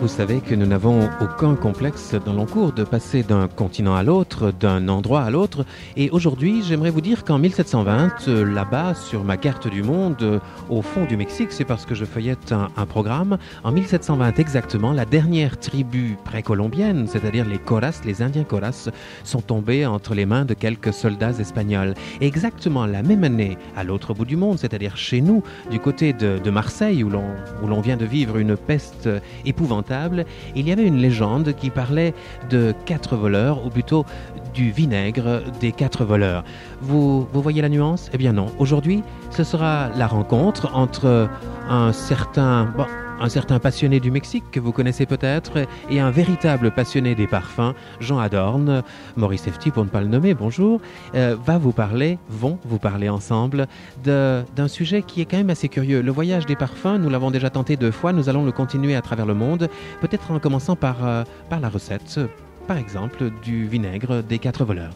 Vous savez que nous n'avons aucun complexe dans l'encours de passer d'un continent à l'autre, d'un endroit à l'autre. Et aujourd'hui, j'aimerais vous dire qu'en 1720, là-bas, sur ma carte du monde, au fond du Mexique, c'est parce que je feuillette un programme, en 1720 exactement, la dernière tribu précolombienne, c'est-à-dire les Coras, les Indiens Coras, sont tombés entre les mains de quelques soldats espagnols. Et exactement la même année, à l'autre bout du monde, c'est-à-dire chez nous, du côté de Marseille, où l'on vient de vivre une peste épouvantable, il y avait une légende qui parlait de 4 voleurs, ou plutôt du vinaigre des 4 voleurs. Vous voyez la nuance? Eh bien non. Aujourd'hui, ce sera la rencontre entre un certain passionné du Mexique que vous connaissez peut-être et un véritable passionné des parfums, Jean Adorne, Maurice Efti pour ne pas le nommer, bonjour, vont vous parler ensemble d'un sujet qui est quand même assez curieux. Le voyage des parfums, nous l'avons déjà tenté 2 fois, nous allons le continuer à travers le monde, peut-être en commençant par la recette, par exemple, du vinaigre des 4 voleurs.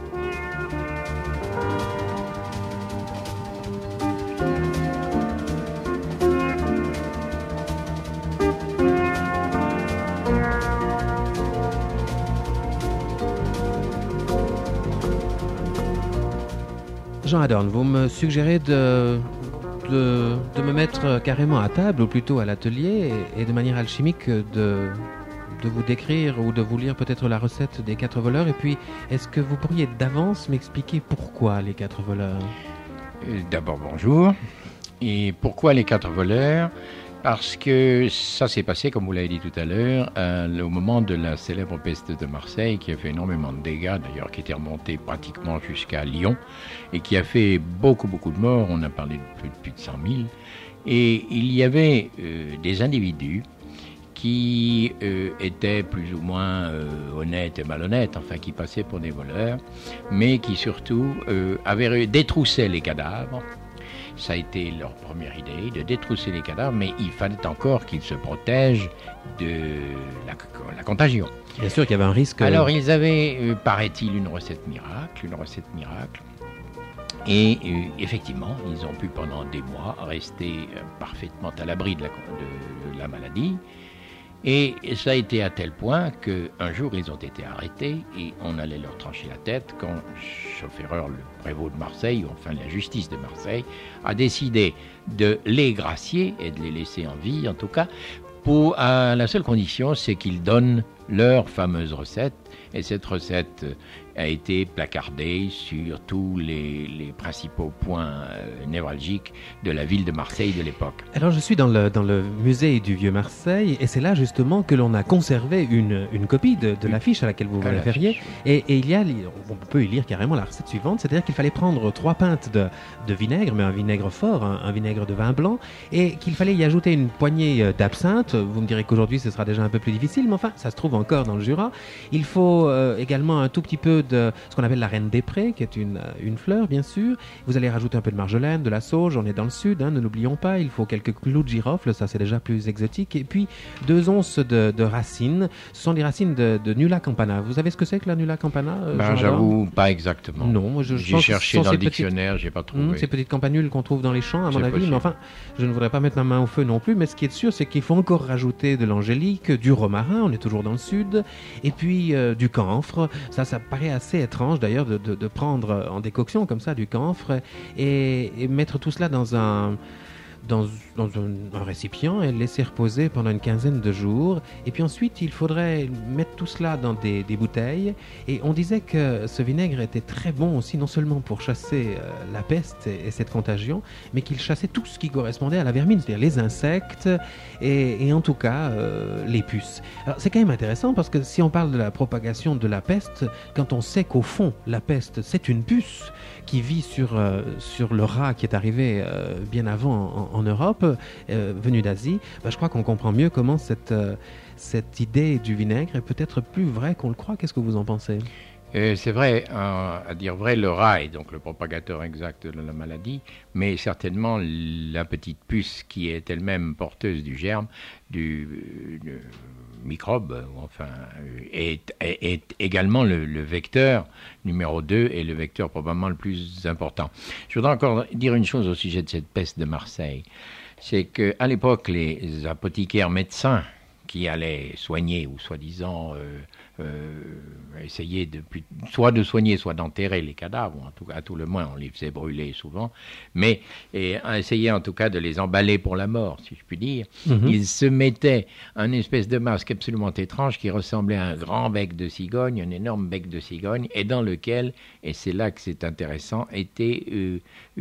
Jean Adorne, vous me suggérez de me mettre carrément à table, ou plutôt à l'atelier, et de manière alchimique de vous décrire ou de vous lire peut-être la recette des 4 voleurs. Et puis, est-ce que vous pourriez d'avance m'expliquer pourquoi les 4 voleurs? D'abord, bonjour. Et pourquoi les 4 voleurs? Parce que ça s'est passé, comme vous l'avez dit tout à l'heure, au moment de la célèbre peste de Marseille, qui a fait énormément de dégâts, d'ailleurs, qui était remontée pratiquement jusqu'à Lyon, et qui a fait beaucoup de morts. On a parlé de plus de 100 000. Et il y avait des individus qui étaient plus ou moins honnêtes et malhonnêtes, enfin qui passaient pour des voleurs, mais qui surtout avaient détroussé les cadavres. Ça a été leur première idée, de détrousser les cadavres, mais il fallait encore qu'ils se protègent de la contagion. Bien sûr qu'il y avait un risque. Alors ils avaient, paraît-il, une recette miracle. Et effectivement, ils ont pu pendant des mois rester parfaitement à l'abri de la maladie. Et ça a été à tel point qu'un jour, ils ont été arrêtés et on allait leur trancher la tête quand Chaufféreur, le prévôt de Marseille, enfin la justice de Marseille, a décidé de les gracier et de les laisser en vie, en tout cas, à la seule condition, c'est qu'ils donnent leur fameuse recette. Et cette recette a été placardée sur tous les principaux points névralgiques de la ville de Marseille de l'époque. Alors je suis dans le musée du Vieux-Marseille et c'est là justement que l'on a conservé une copie de l'affiche à laquelle vous vous référiez. Et il y a, on peut y lire carrément la recette suivante, c'est-à-dire qu'il fallait prendre 3 pintes de vinaigre, mais un vinaigre fort, un vinaigre de vin blanc, et qu'il fallait y ajouter une poignée d'absinthe. Vous me direz qu'aujourd'hui ce sera déjà un peu plus difficile, mais enfin ça se trouve encore dans le Jura. Il faut également un tout petit peu de ce qu'on appelle la reine des prés, qui est une fleur, bien sûr. Vous allez rajouter un peu de marjolaine, de la sauge, on est dans le sud, ne l'oublions pas. Il faut quelques clous de girofle, ça c'est déjà plus exotique. Et puis 2 onces de racines. Ce sont des racines de Nulla campana. Vous savez ce que c'est que la Nulla campana? J'avoue, pas exactement. Non, moi j'ai cherché dans le dictionnaire, j'ai pas trouvé. Ces petites campanules qu'on trouve dans les champs, à mon avis. Possible. Mais enfin, je ne voudrais pas mettre ma main au feu non plus. Mais ce qui est sûr, c'est qu'il faut encore rajouter de l'angélique, du romarin, on est toujours dans le sud, et puis du camphre. Ça paraît assez étrange d'ailleurs de prendre en décoction comme ça du camphre et mettre tout cela dans un récipient et le laisser reposer pendant une quinzaine de jours. Et puis ensuite, il faudrait mettre tout cela dans des bouteilles. Et on disait que ce vinaigre était très bon aussi, non seulement pour chasser la peste et cette contagion, mais qu'il chassait tout ce qui correspondait à la vermine, c'est-à-dire les insectes et en tout cas les puces. Alors c'est quand même intéressant parce que si on parle de la propagation de la peste, quand on sait qu'au fond, la peste, c'est une puce qui vit sur le rat qui est arrivé bien avant en Europe, venu d'Asie, je crois qu'on comprend mieux comment cette idée du vinaigre est peut-être plus vraie qu'on le croit. Qu'est-ce que vous en pensez? C'est vrai, à dire vrai, le rat est donc le propagateur exact de la maladie, mais certainement la petite puce qui est elle-même porteuse du germe, du microbe, enfin, est également le vecteur numéro 2 et le vecteur probablement le plus important. Je voudrais encore dire une chose au sujet de cette peste de Marseille. C'est qu'à l'époque, les apothicaires médecins qui allait soigner ou soi-disant essayer soit de soigner, soit d'enterrer les cadavres, ou en tout cas, à tout le moins, on les faisait brûler souvent, mais essayer en tout cas de les emballer pour la mort, si je puis dire. Ils se mettaient un espèce de masque absolument étrange qui ressemblait à un grand bec de cigogne, un énorme bec de cigogne, et dans lequel, et c'est là que c'est intéressant, était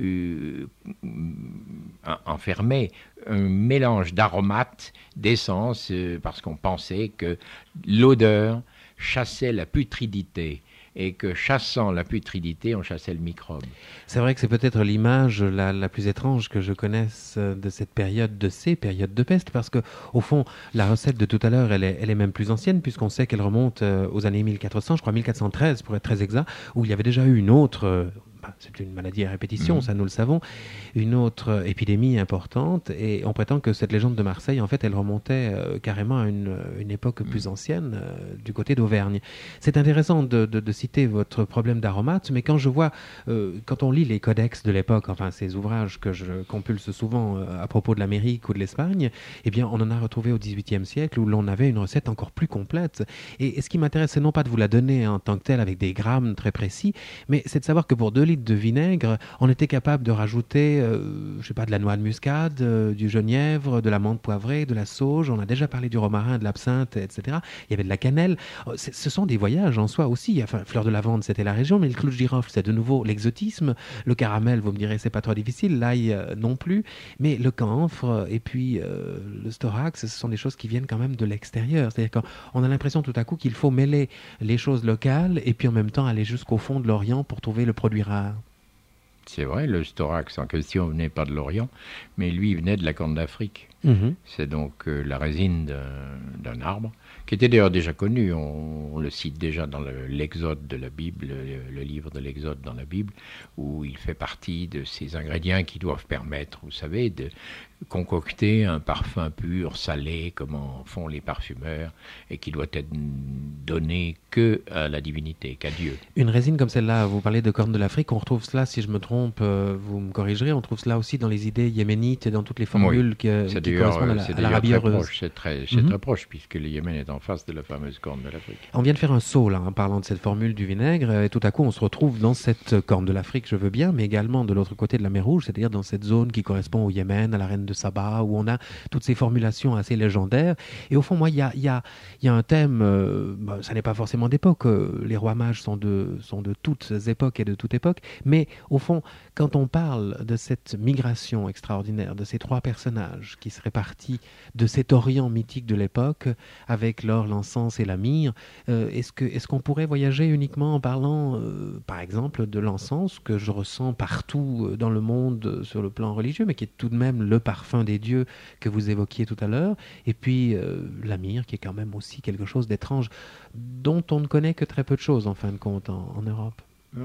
enfermé un mélange d'aromates, d'essences, parce qu'on pensait que l'odeur chassait la putridité et que chassant la putridité, on chassait le microbe. C'est vrai que c'est peut-être l'image la plus étrange que je connaisse de cette période, de ces périodes de peste, parce que au fond, la recette de tout à l'heure, elle est même plus ancienne, puisqu'on sait qu'elle remonte aux années 1400, je crois 1413 pour être très exact, où il y avait déjà eu une autre... c'est une maladie à répétition, ça nous le savons, une autre épidémie importante, et on prétend que cette légende de Marseille, en fait, elle remontait carrément à une époque plus ancienne, du côté d'Auvergne. C'est intéressant de citer votre problème d'aromates, mais quand je vois, quand on lit les codex de l'époque, enfin ces ouvrages que je compulse souvent à propos de l'Amérique ou de l'Espagne, eh bien on en a retrouvé au XVIIIe siècle où l'on avait une recette encore plus complète. Et ce qui m'intéresse, c'est non pas de vous la donner en tant que telle avec des grammes très précis, mais c'est de savoir que pour 2 litres de vinaigre, on était capable de rajouter, je sais pas, de la noix de muscade, du genièvre, de la menthe poivrée, de la sauge. On a déjà parlé du romarin, de l'absinthe, etc. Il y avait de la cannelle. Ce sont des voyages en soi aussi. Enfin, fleur de lavande, c'était la région, mais le clou de girofle, c'est de nouveau l'exotisme. Le caramel, vous me direz, c'est pas trop difficile. L'ail non plus. Mais le camphre et puis le storax, ce sont des choses qui viennent quand même de l'extérieur. C'est-à-dire qu'on a l'impression tout à coup qu'il faut mêler les choses locales et puis en même temps aller jusqu'au fond de l'Orient pour trouver le produit rare. C'est vrai, le storax en question venait pas de l'Orient, mais lui venait de la Corne d'Afrique. C'est donc la résine d'un arbre, qui était d'ailleurs déjà connu. On le cite déjà dans l'Exode de la Bible, le livre de l'Exode dans la Bible, où il fait partie de ces ingrédients qui doivent permettre, vous savez, de concocter un parfum pur, salé, comme en font les parfumeurs, et qui doit être donné que à la divinité, qu'à Dieu. Une résine comme celle-là, vous parlez de corne de l'Afrique, on retrouve cela, si je me trompe, vous me corrigerez, on trouve cela aussi dans les idées yéménites et dans toutes les formules qui correspondent à l'Arabie heureuse. C'est très proche, puisque le Yémen est en face de la fameuse corne de l'Afrique. On vient de faire un saut, là, en parlant de cette formule du vinaigre, et tout à coup, on se retrouve dans cette corne de l'Afrique, je veux bien, mais également de l'autre côté de la mer Rouge, c'est-à-dire dans cette zone qui correspond au Yémen, à la reine de Saba, où on a toutes ces formulations assez légendaires. Et au fond, moi, il y a un thème, ça n'est pas forcément d'époque, les rois mages sont de toutes époques et de toute époque, mais au fond, quand on parle de cette migration extraordinaire, de ces 3 personnages qui seraient partis de cet Orient mythique de l'époque, avec l'or, l'encens et la myrrhe, est-ce qu'on pourrait voyager uniquement en parlant, par exemple, de l'encens que je ressens partout dans le monde sur le plan religieux, mais qui est tout de même le parfum des dieux que vous évoquiez tout à l'heure, et puis la myrrhe qui est quand même aussi quelque chose d'étrange, dont on ne connaît que très peu de choses en fin de compte en Europe.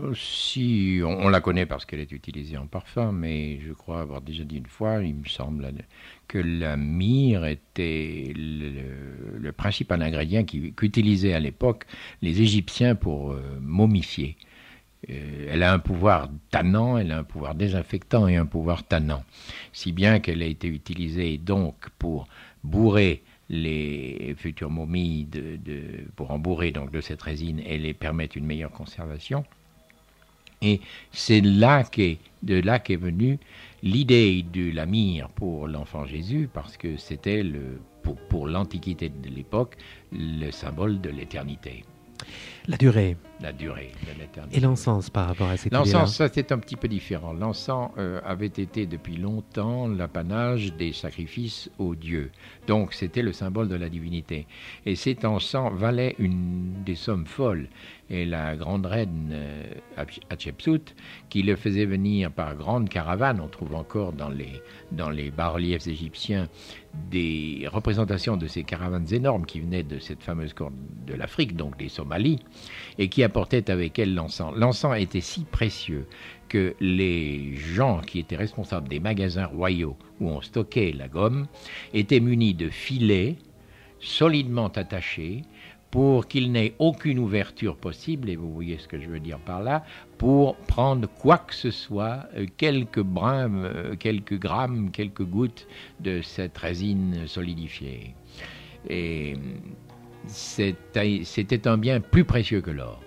Si, on la connaît parce qu'elle est utilisée en parfum, mais je crois avoir déjà dit une fois, il me semble, que la myrrhe était le principal ingrédient qu'utilisaient à l'époque les Égyptiens pour momifier. Elle a un pouvoir tannant, elle a un pouvoir désinfectant et un pouvoir tannant, si bien qu'elle a été utilisée donc pour bourrer les futures momies, pour en bourrer donc de cette résine et les permettre une meilleure conservation. Et c'est de là qu'est venue l'idée de la myrrhe pour l'enfant Jésus, parce que c'était pour l'Antiquité de l'époque le symbole de l'éternité. La durée de l'éternité. Et l'encens par rapport à cette idée-là? L'encens, ça c'est un petit peu différent. L'encens avait été depuis longtemps l'apanage des sacrifices aux dieux. Donc c'était le symbole de la divinité. Et cet encens valait des sommes folles. Et la grande reine Hatshepsut, qui le faisait venir par grande caravane, on trouve encore dans les bas-reliefs égyptiens des représentations de ces caravanes énormes qui venaient de cette fameuse corne de l'Afrique, donc des Somalies, et qui apportaient avec elles l'encens. L'encens était si précieux que les gens qui étaient responsables des magasins royaux où on stockait la gomme étaient munis de filets solidement attachés pour qu'il n'ait aucune ouverture possible, et vous voyez ce que je veux dire par là, pour prendre quoi que ce soit, quelques brins, quelques grammes, quelques gouttes de cette résine solidifiée. Et c'était un bien plus précieux que l'or.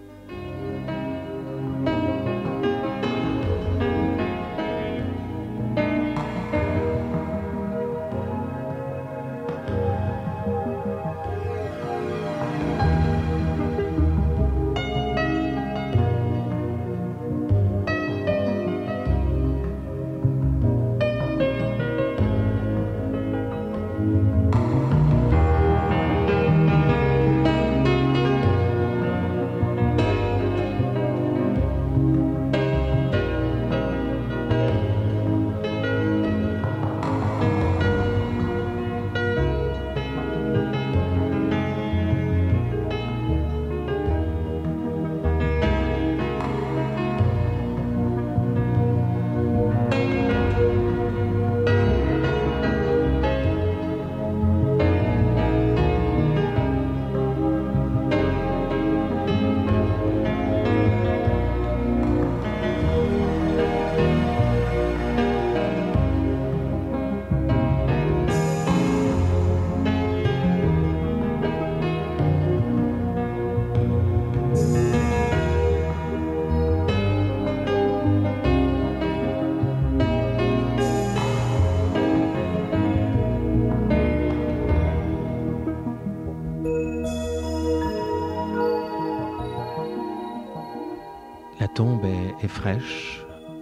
La tombe est fraîche.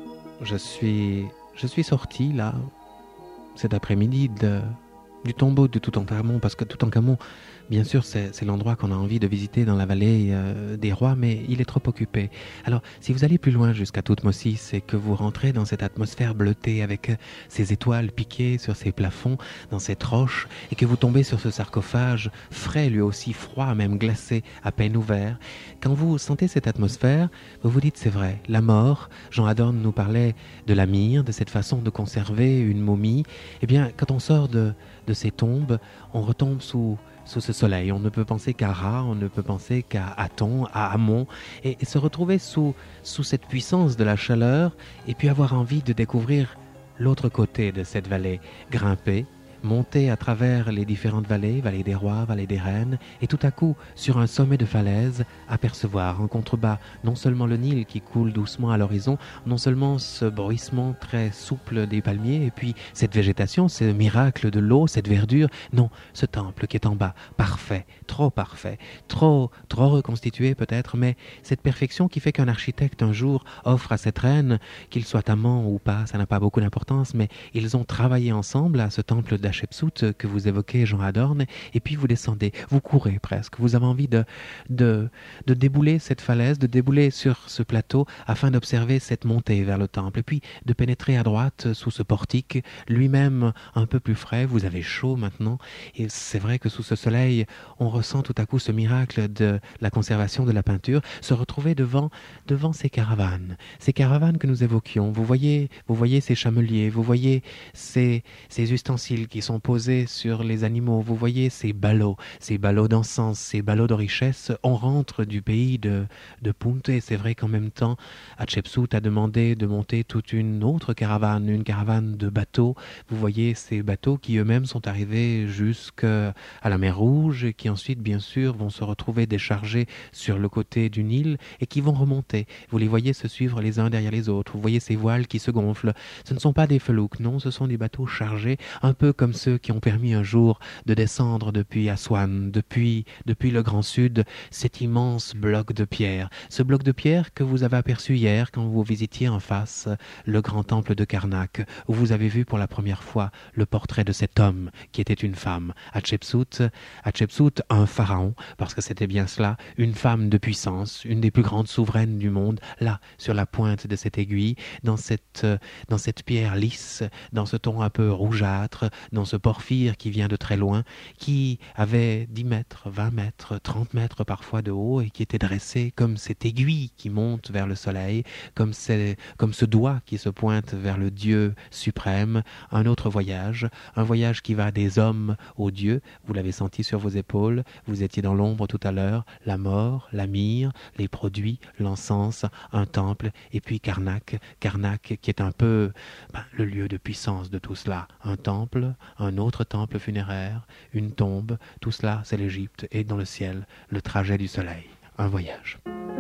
Je suis sorti là, cet après-midi du tombeau de Toutankhamon, parce que Toutankhamon, bien sûr, c'est l'endroit qu'on a envie de visiter dans la vallée des rois, mais il est trop occupé. Alors, si vous allez plus loin jusqu'à Toutmosis et que vous rentrez dans cette atmosphère bleutée avec ces étoiles piquées sur ces plafonds, dans cette roche, et que vous tombez sur ce sarcophage frais, lui aussi froid, même glacé, à peine ouvert, quand vous sentez cette atmosphère, vous vous dites, c'est vrai, la mort, Jean Adorne nous parlait de la myrrhe, de cette façon de conserver une momie. Eh bien, quand on sort de ces tombes, on retombe sous ce soleil. On ne peut penser qu'à Ra, on ne peut penser qu'à Aton, à Amon, et se retrouver sous cette puissance de la chaleur, et puis avoir envie de découvrir l'autre côté de cette vallée, grimper, monter à travers les différentes vallées, vallée des rois, vallée des reines, et tout à coup, sur un sommet de falaise, apercevoir en contrebas non seulement le Nil qui coule doucement à l'horizon, non seulement ce bruissement très souple des palmiers, et puis cette végétation, ce miracle de l'eau, cette verdure, non, ce temple qui est en bas, parfait, trop reconstitué peut-être, mais cette perfection qui fait qu'un architecte un jour offre à cette reine, qu'il soit amant ou pas, ça n'a pas beaucoup d'importance, mais ils ont travaillé ensemble à ce temple d'Hatshepsut que vous évoquez, Jean Adorne, et puis vous descendez, vous courez presque, vous avez envie de débouler cette falaise, de débouler sur ce plateau afin d'observer cette montée vers le temple, et puis de pénétrer à droite sous ce portique, lui-même un peu plus frais, vous avez chaud maintenant, et c'est vrai que sous ce soleil, on ressent tout à coup ce miracle de la conservation de la peinture, se retrouver devant ces caravanes que nous évoquions, vous voyez ces chameliers, vous voyez ces ustensiles qui sont posés sur les animaux, vous voyez ces ballots d'encens, ces ballots de richesse. On rentre du pays de Punt, et c'est vrai qu'en même temps, Hatshepsut a demandé de monter toute une autre caravane, une caravane de bateaux. Vous voyez ces bateaux qui eux-mêmes sont arrivés jusqu'à la mer Rouge, et qui ensuite, bien sûr, vont se retrouver déchargés sur le côté du Nil, et qui vont remonter. Vous les voyez se suivre les uns derrière les autres. Vous voyez ces voiles qui se gonflent. Ce ne sont pas des felouks, non, ce sont des bateaux chargés, un peu comme ceux qui ont permis un jour de descendre depuis Aswan, depuis le Grand Sud, cet immense bloc de pierre. Ce bloc de pierre que vous avez aperçu hier quand vous visitiez en face le grand temple de Karnak, où vous avez vu pour la première fois le portrait de cet homme qui était une femme. Hatshepsut, un pharaon, parce que c'était bien cela, une femme de puissance, une des plus grandes souveraines du monde, là, sur la pointe de cette aiguille, dans cette pierre lisse, dans ce ton un peu rougeâtre, dans ce porphyre qui vient de très loin, qui avait 10 mètres, 20 mètres, 30 mètres parfois de haut, et qui était dressé comme cette aiguille qui monte vers le soleil, comme ce doigt qui se pointe vers le Dieu suprême. Un autre voyage, un voyage qui va des hommes aux dieux. Vous l'avez senti sur vos épaules, vous étiez dans l'ombre tout à l'heure, la mort, la myrrhe, les produits, l'encens, un temple, et puis Karnak qui est un peu le lieu de puissance de tout cela. Un temple, un autre temple funéraire, une tombe, tout cela c'est l'Égypte et dans le ciel, le trajet du soleil, un voyage.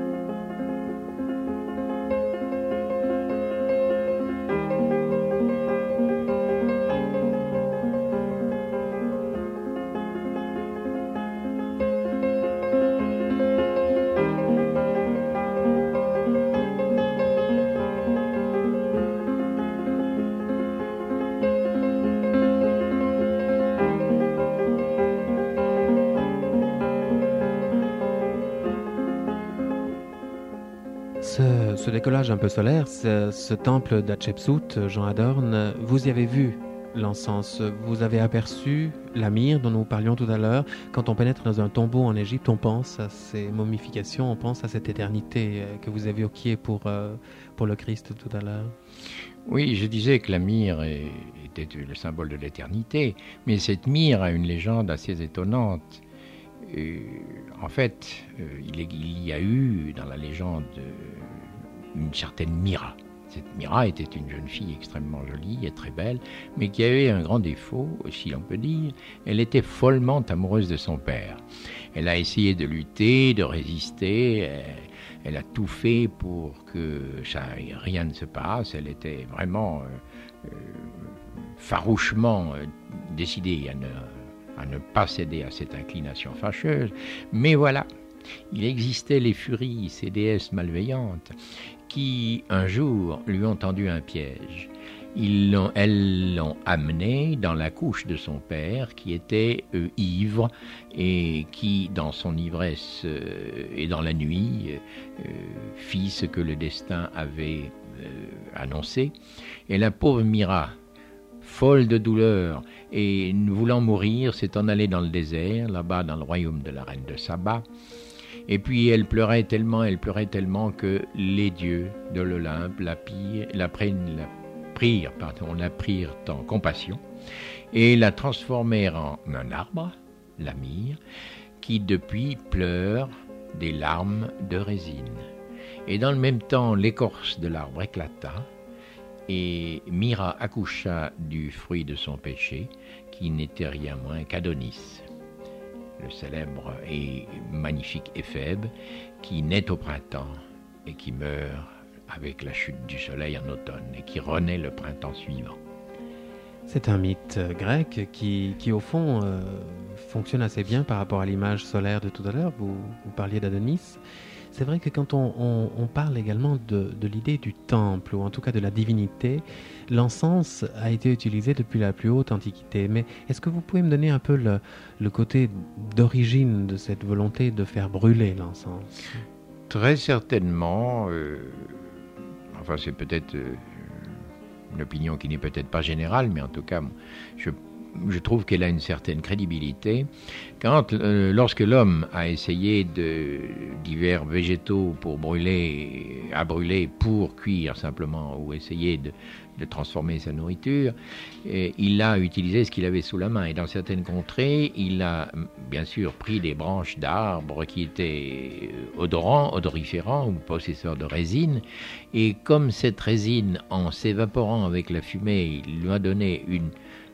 Ce décollage un peu solaire, ce temple d'Hatshepsut, Jean Adorn, vous y avez vu l'encens, vous avez aperçu la myrrhe dont nous parlions tout à l'heure. Quand on pénètre dans un tombeau en Égypte, on pense à ces momifications, on pense à cette éternité que vous évoquiez pour le Christ tout à l'heure. Oui, je disais que la myrrhe était le symbole de l'éternité, mais cette myrrhe a une légende assez étonnante. En fait, il y a eu dans la légende une certaine Mira. Cette Mira était une jeune fille extrêmement jolie et très belle, mais qui avait un grand défaut, si l'on peut dire. Elle était follement amoureuse de son père. Elle a essayé de lutter, de résister. Elle a tout fait pour que rien ne se passe. Elle était vraiment farouchement décidée à ne pas céder à cette inclination fâcheuse. Mais voilà, il existait les Furies, ces déesses malveillantes, qui un jour lui ont tendu un piège. Elles l'ont amené dans la couche de son père, qui était ivre, et qui, dans son ivresse et dans la nuit, fit ce que le destin avait annoncé. Et la pauvre Mira, folle de douleur et voulant mourir, s'est en allée dans le désert, là-bas dans le royaume de la reine de Saba. Et puis elle pleurait tellement que les dieux de l'Olympe la prirent en compassion et la transformèrent en un arbre, la myrrhe, qui depuis pleure des larmes de résine. Et dans le même temps, l'écorce de l'arbre éclata, et Mira accoucha du fruit de son péché, qui n'était rien moins qu'Adonis, le célèbre et magnifique Éphèbe, qui naît au printemps et qui meurt avec la chute du soleil en automne, et qui renaît le printemps suivant. C'est un mythe grec qui au fond, fonctionne assez bien par rapport à l'image solaire de tout à l'heure. Vous parliez d'Adonis. C'est vrai que quand on parle également de l'idée du temple, ou en tout cas de la divinité, l'encens a été utilisé depuis la plus haute antiquité. Mais est-ce que vous pouvez me donner un peu le côté d'origine de cette volonté de faire brûler l'encens ? Très certainement, enfin c'est peut-être une opinion qui n'est peut-être pas générale, mais en tout cas, je trouve qu'elle a une certaine crédibilité. Lorsque l'homme a essayé divers végétaux pour brûler pour cuire simplement, ou essayer de transformer sa nourriture, il a utilisé ce qu'il avait sous la main. Et dans certaines contrées, il a bien sûr pris des branches d'arbres qui étaient odoriférants ou possesseurs de résine. Et comme cette résine, en s'évaporant avec la fumée, il lui a donné une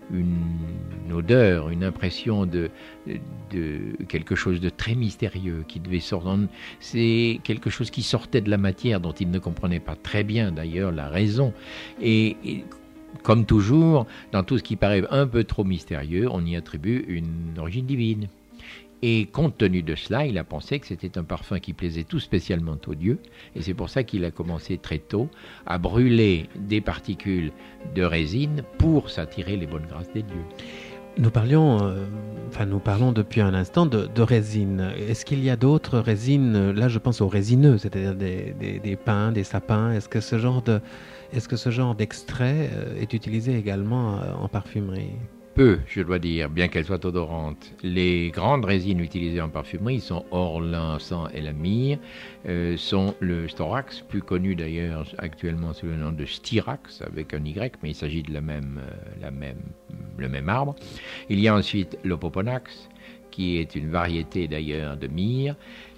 odeur, une impression de quelque chose de très mystérieux qui devait sortir. C'est quelque chose qui sortait de la matière dont il ne comprenait pas très bien d'ailleurs la raison. Et comme toujours, dans tout ce qui paraît un peu trop mystérieux, on y attribue une origine divine. Et compte tenu de cela, il a pensé que c'était un parfum qui plaisait tout spécialement aux dieux. Et c'est pour ça qu'il a commencé très tôt à brûler des particules de résine pour s'attirer les bonnes grâces des dieux. Nous parlons depuis un instant de résine. Est-ce qu'il y a d'autres résines ? Là, je pense aux résineux, c'est-à-dire des pins, des sapins. Est-ce que ce genre d'extrait est utilisé également en parfumerie ? Peu, je dois dire, bien qu'elles soient odorantes. Les grandes résines utilisées en parfumerie sont l'encens et la myrrhe, sont le storax, plus connu d'ailleurs actuellement sous le nom de styrax avec un Y, mais il s'agit de le même arbre. Il y a ensuite l'opoponax, qui est une variété d'ailleurs de myrrhe.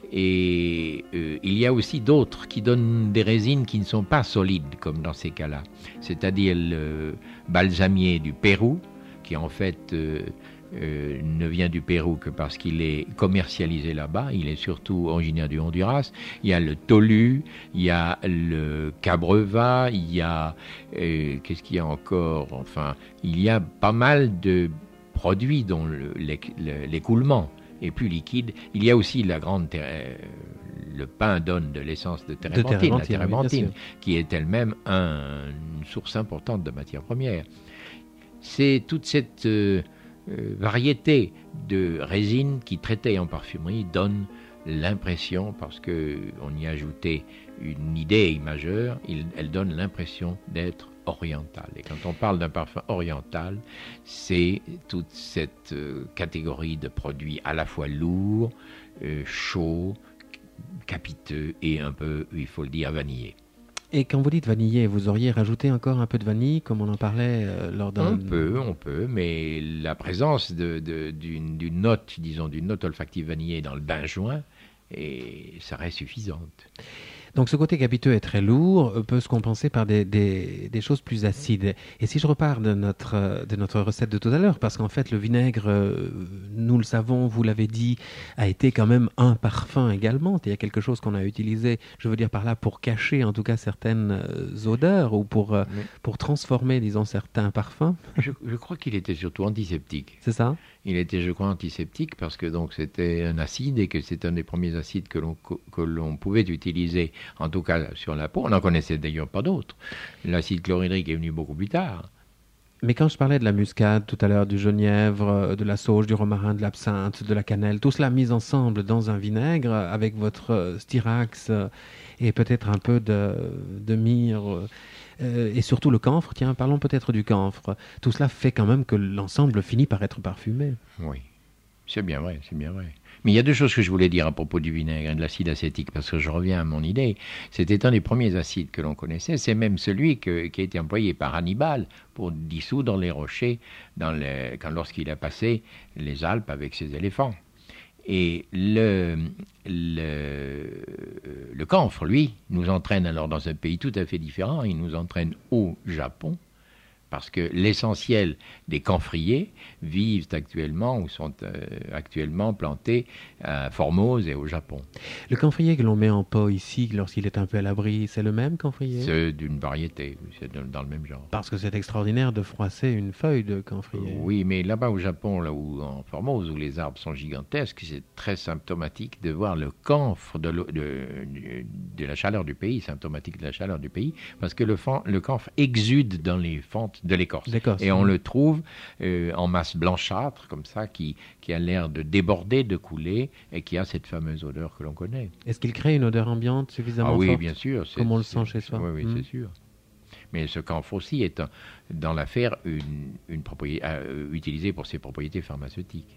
Et il y a aussi d'autres qui donnent des résines qui ne sont pas solides, comme dans ces cas-là. C'est-à-dire le balsamier du Pérou, qui en fait ne vient du Pérou que parce qu'il est commercialisé là-bas. Il est surtout originaire du Honduras. Il y a le Tolu, il y a le Cabreva, il y a... qu'est-ce qu'il y a encore? Enfin, il y a pas mal de produits dont l'écoulement est plus liquide. Il y a aussi le pain donne de l'essence de térébenthine, la térébenthine, qui est elle-même une source importante de matières premières. C'est toute cette variété de résines qui, traitées en parfumerie, donne l'impression, parce qu'on y a ajouté une idée majeure, elle donne l'impression d'être orientale. Et quand on parle d'un parfum oriental, c'est toute cette catégorie de produits à la fois lourds, chauds, capiteux et un peu, il faut le dire, vanillés. Et quand vous dites vanillé, vous auriez rajouté encore un peu de vanille, comme on en parlait lors d'un... On peut, mais la présence d'une note, disons, d'une note olfactive vanillée dans le benjoin, ça reste suffisante. Donc ce côté capiteux est très lourd, peut se compenser par des choses plus acides. Et si je repars de notre recette de tout à l'heure, parce qu'en fait le vinaigre, nous le savons, vous l'avez dit, a été quand même un parfum également. Il y a quelque chose qu'on a utilisé, je veux dire par là, pour cacher en tout cas certaines odeurs ou pour transformer, disons, certains parfums. Je crois qu'il était surtout antiseptique. C'est ça ? Il était, je crois, antiseptique parce que donc c'était un acide et que c'est un des premiers acides que l'on pouvait utiliser, en tout cas sur la peau. On n'en connaissait d'ailleurs pas d'autres. L'acide chlorhydrique est venu beaucoup plus tard. Mais quand je parlais de la muscade tout à l'heure, du genièvre, de la sauge, du romarin, de l'absinthe, de la cannelle, tout cela mis ensemble dans un vinaigre avec votre styrax et peut-être un peu de myrrhe et surtout le camphre. Tiens, parlons peut-être du camphre. Tout cela fait quand même que l'ensemble finit par être parfumé. Oui, c'est bien vrai, c'est bien vrai. Mais il y a deux choses que je voulais dire à propos du vinaigre et de l'acide acétique, parce que je reviens à mon idée. C'était un des premiers acides que l'on connaissait. C'est même celui qui a été employé par Hannibal pour dissoudre les rochers lorsqu'il a passé les Alpes avec ses éléphants. Et le camphre, lui, nous entraîne alors dans un pays tout à fait différent. Il nous entraîne au Japon, parce que l'essentiel des camphriers vivent actuellement ou sont actuellement plantés à Formose et au Japon. Le camphrier que l'on met en pot ici, lorsqu'il est un peu à l'abri, c'est le même camphrier ? C'est d'une variété, c'est dans le même genre. Parce que c'est extraordinaire de froisser une feuille de camphrier. Oui, mais là-bas au Japon, là où en Formose, où les arbres sont gigantesques, c'est très symptomatique de voir le camphre de la chaleur du pays, symptomatique de la chaleur du pays, parce que le camphre exude dans les fentes de l'écorce. Et on le trouve en masse blanchâtre, comme ça, qui a l'air de déborder, de couler, et qui a cette fameuse odeur que l'on connaît. Est-ce qu'il crée une odeur ambiante suffisamment forte? Oui, bien sûr. Comme on le sent chez soi. Oui, c'est sûr. Mais ce camphre aussi est, dans l'affaire, une propriété utilisée pour ses propriétés pharmaceutiques.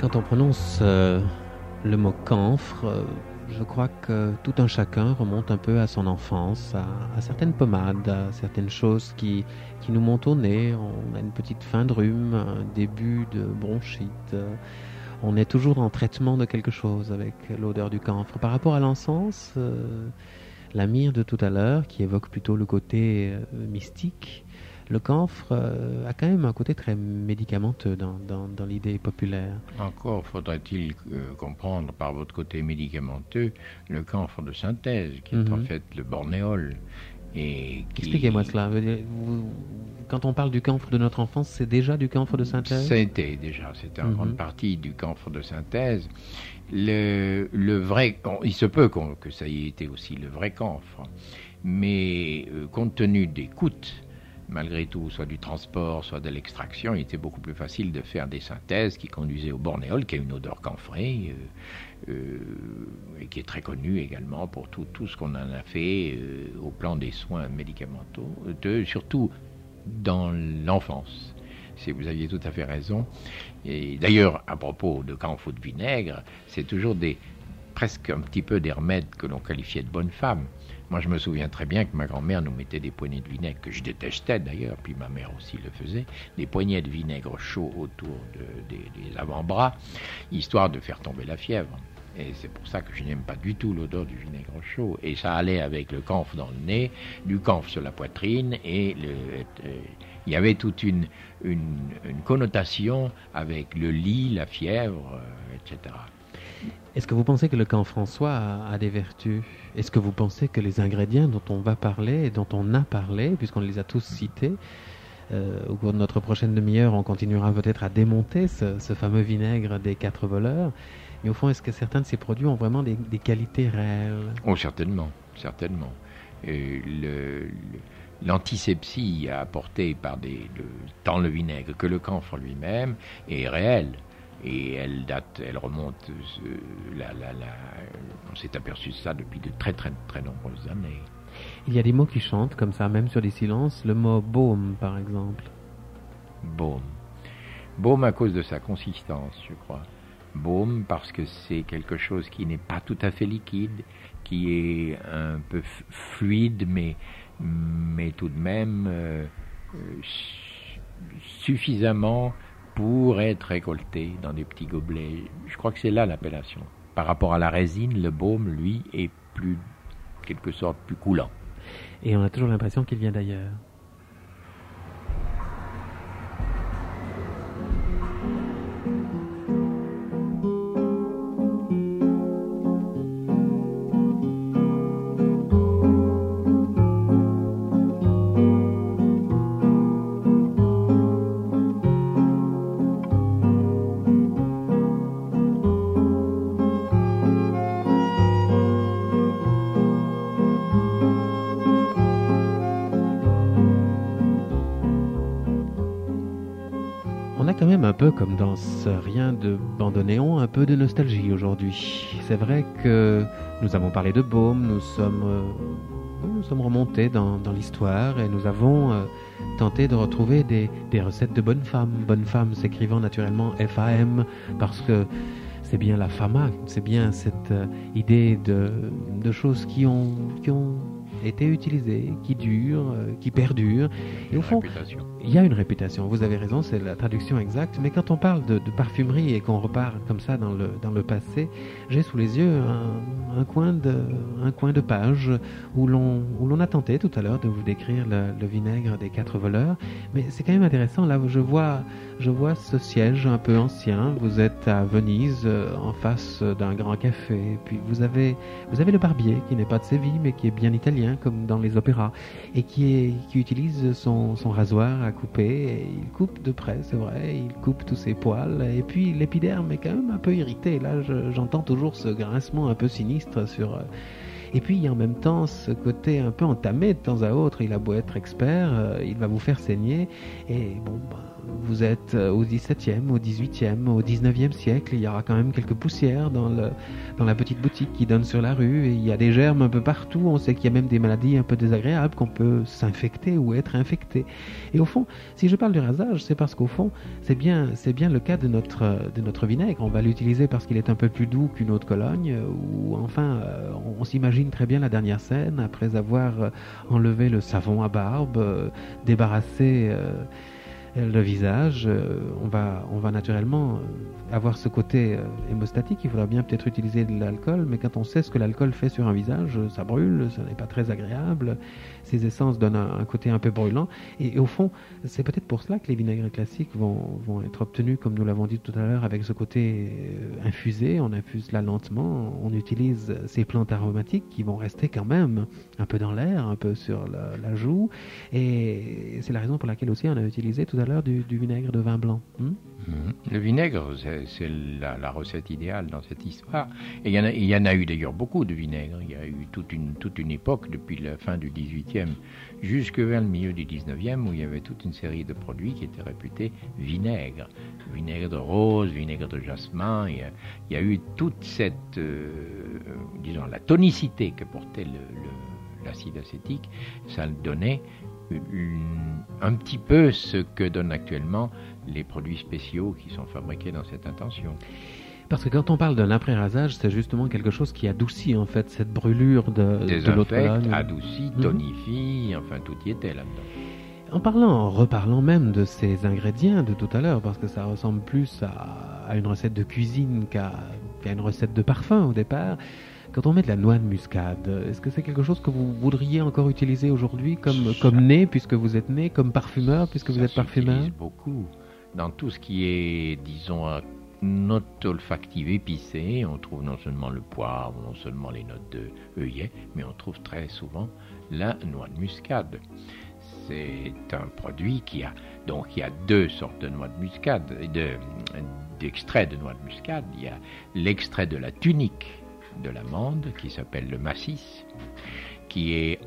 Quand on prononce le mot camphre, je crois que tout un chacun remonte un peu à son enfance, à certaines pommades, à certaines choses qui nous montent au nez. On a une petite fin de rhume, un début de bronchite. On est toujours en traitement de quelque chose avec l'odeur du camphre. Par rapport à l'encens, la myrrhe de tout à l'heure, qui évoque plutôt le côté mystique, le camphre a quand même un côté très médicamenteux dans l'idée populaire. Encore faudrait-il comprendre par votre côté médicamenteux le camphre de synthèse, qui est en fait le bornéol. Expliquez-moi cela. Quand on parle du camphre de notre enfance, c'est déjà du camphre de synthèse? C'était en grande partie du camphre de synthèse. Le vrai, il se peut que ça y ait été aussi le vrai camphre, mais compte tenu des coûts, malgré tout, soit du transport, soit de l'extraction, il était beaucoup plus facile de faire des synthèses qui conduisaient au bornéol, qui a une odeur camphrée, et qui est très connue également pour tout ce qu'on en a fait au plan des soins médicamenteux, surtout dans l'enfance. Vous aviez tout à fait raison. Et d'ailleurs, à propos de camphre ou de vinaigre, c'est toujours presque un petit peu des remèdes que l'on qualifiait de bonnes femmes. Moi, je me souviens très bien que ma grand-mère nous mettait des poignées de vinaigre, que je détestais d'ailleurs, puis ma mère aussi le faisait, des poignées de vinaigre chaud autour des avant-bras, histoire de faire tomber la fièvre. Et c'est pour ça que je n'aime pas du tout l'odeur du vinaigre chaud. Et ça allait avec le camphre dans le nez, du camphre sur la poitrine, et il y avait toute une connotation avec le lit, la fièvre, etc. Est-ce que vous pensez que le camphre en soi a des vertus? Est-ce que vous pensez que les ingrédients dont on va parler et dont on a parlé, puisqu'on les a tous cités, au cours de notre prochaine demi-heure, on continuera peut-être à démonter ce fameux vinaigre des 4 voleurs, mais au fond, est-ce que certains de ces produits ont vraiment des qualités réelles? Oh, certainement. L'antisepsie apportée par tant le vinaigre que le camphre lui-même est réelle. Et elle remonte, on s'est aperçu de ça depuis de très très très nombreuses années. Il y a des mots qui chantent comme ça, même sur des silences, le mot baume par exemple. Baume à cause de sa consistance, je crois. Baume parce que c'est quelque chose qui n'est pas tout à fait liquide, qui est un peu fluide, mais tout de même suffisamment pour être récolté dans des petits gobelets. Je crois que c'est là l'appellation. Par rapport à la résine, le baume, lui, est quelque sorte, plus coulant. Et on a toujours l'impression qu'il vient d'ailleurs. Quand même un peu comme dans ce rien de bandoneon, un peu de nostalgie aujourd'hui. C'est vrai que nous avons parlé de baume, nous sommes remontés dans l'histoire et nous avons tenté de retrouver des recettes de bonnes femmes. Bonnes femmes s'écrivant naturellement F-A-M parce que c'est bien la fama, c'est bien cette idée de choses qui ont été utilisées, qui durent, qui perdurent. Et au fond, il y a une réputation. Vous avez raison, c'est la traduction exacte. Mais quand on parle de parfumerie et qu'on repart comme ça dans le passé, j'ai sous les yeux un coin de page où l'on a tenté tout à l'heure de vous décrire le vinaigre des 4 voleurs. Mais c'est quand même intéressant. Là, je vois ce siège un peu ancien. Vous êtes à Venise, en face d'un grand café. Puis vous avez le barbier qui n'est pas de Séville, mais qui est bien italien, comme dans les opéras, et qui utilise son rasoir à couper, et il coupe de près, c'est vrai, il coupe tous ses poils, et puis l'épiderme est quand même un peu irrité. Là, j'entends toujours ce grincement un peu sinistre Et puis il y a en même temps ce côté un peu entamé de temps à autre. Il a beau être expert, il va vous faire saigner. Et bon, vous êtes au XVIIe, au XVIIIe, au XIXe siècle. Il y aura quand même quelques poussières dans la petite boutique qui donne sur la rue. Et il y a des germes un peu partout. On sait qu'il y a même des maladies un peu désagréables qu'on peut s'infecter ou être infecté. Et au fond, si je parle du rasage, c'est parce qu'au fond, c'est bien le cas de notre vinaigre. On va l'utiliser parce qu'il est un peu plus doux qu'une eau de Cologne. Ou enfin, on s'imagine très bien la dernière scène après avoir enlevé le savon à barbe, débarrassé le visage, on va naturellement avoir ce côté hémostatique. Il faudra bien peut-être utiliser de l'alcool, mais quand on sait ce que l'alcool fait sur un visage, ça brûle, ça n'est pas très agréable. Ces essences donnent un côté un peu brûlant. Et au fond, c'est peut-être pour cela que les vinaigres classiques vont être obtenus, comme nous l'avons dit tout à l'heure, avec ce côté infusé. On infuse là lentement, on utilise ces plantes aromatiques qui vont rester quand même un peu dans l'air, un peu sur la joue. Et c'est la raison pour laquelle aussi on a utilisé tout à l'heure du vinaigre de vin blanc. Le vinaigre, c'est la recette idéale dans cette histoire. Et il y en a eu d'ailleurs beaucoup de vinaigre. Il y a eu toute une époque, depuis la fin du XVIIIe jusque vers le milieu du XIXe, où il y avait toute une série de produits qui étaient réputés vinaigre. Vinaigre de rose, vinaigre de jasmin. Il y a eu toute cette, disons, la tonicité que portait l'acide acétique. Ça donnait un petit peu ce que donnent actuellement les produits spéciaux qui sont fabriqués dans cette intention. Parce que quand on parle d'un après-rasage, c'est justement quelque chose qui adoucit en fait cette brûlure de l'eau de Cologne. Adoucit, tonifie, enfin tout y était là-dedans. En reparlant même de ces ingrédients de tout à l'heure, parce que ça ressemble plus à une recette de cuisine qu'à une recette de parfum au départ. Quand on met de la noix de muscade, est-ce que c'est quelque chose que vous voudriez encore utiliser aujourd'hui comme nez, puisque vous êtes nez, comme parfumeur, puisque vous êtes parfumeur? Ça s'utilise beaucoup. Dans tout ce qui est, disons, notes olfactives épicées, on trouve non seulement le poivre, non seulement les notes de œillet, mais on trouve très souvent la noix de muscade. C'est un produit qui a deux sortes de noix de muscade, d'extrait de noix de muscade. Il y a l'extrait de la tunique de l'amande qui s'appelle le massis, qui est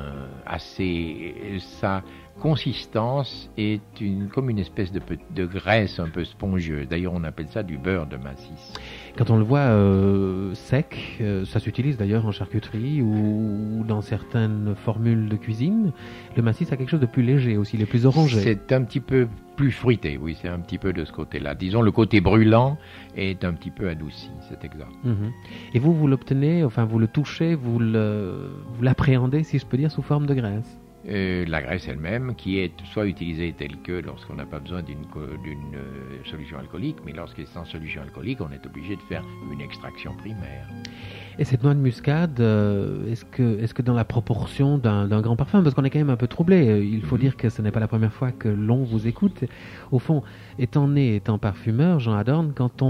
sa consistance est comme une espèce de graisse un peu spongieuse. D'ailleurs, on appelle ça du beurre de massis. Quand on le voit sec, ça s'utilise d'ailleurs en charcuterie ou dans certaines formules de cuisine. Le massis a quelque chose de plus léger aussi, il est plus orangé. C'est un petit peu plus fruité, oui, c'est un petit peu de ce côté-là. Disons, le côté brûlant est un petit peu adouci, c'est exact. Et vous l'obtenez, enfin vous le touchez, vous l'appréhendez, si je peux dire, sous forme de graisse? La graisse elle-même, qui est soit utilisée telle que lorsqu'on n'a pas besoin d'une solution alcoolique, mais lorsqu'elle est sans solution alcoolique, on est obligé de faire une extraction primaire. Et cette noix de muscade, est-ce que dans la proportion d'un grand parfum, parce qu'on est quand même un peu troublé, il faut dire que ce n'est pas la première fois que l'on vous écoute. Au fond, étant parfumeur, Jean Adorne, quand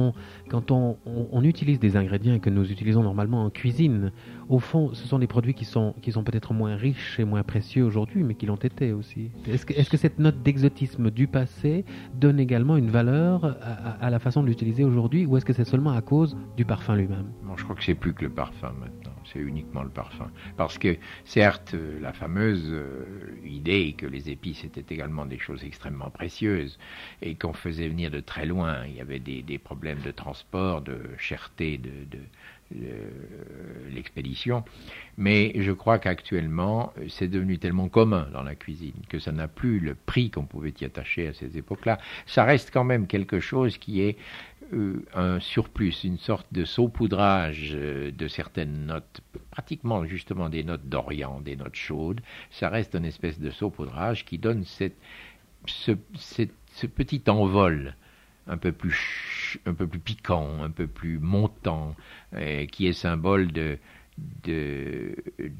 on utilise des ingrédients que nous utilisons normalement en cuisine, au fond, ce sont des produits qui sont peut-être moins riches et moins précieux aujourd'hui, mais qui l'ont été aussi. Est-ce que cette note d'exotisme du passé donne également une valeur à la façon de l'utiliser aujourd'hui, ou est-ce que c'est seulement à cause du parfum lui-même? Bon, je crois que c'est plus que le parfum maintenant, c'est uniquement le parfum. Parce que, certes, la fameuse idée que les épices étaient également des choses extrêmement précieuses et qu'on faisait venir de très loin, il y avait des problèmes de transport, de cherté de l'expédition, mais je crois qu'actuellement c'est devenu tellement commun dans la cuisine que ça n'a plus le prix qu'on pouvait y attacher à ces époques-là. Ça reste quand même quelque chose qui est un surplus, une sorte de saupoudrage de certaines notes, pratiquement justement des notes d'Orient, des notes chaudes. Ça reste une espèce de saupoudrage qui donne ce petit envol un peu plus piquant, un peu plus montant, qui est symbole de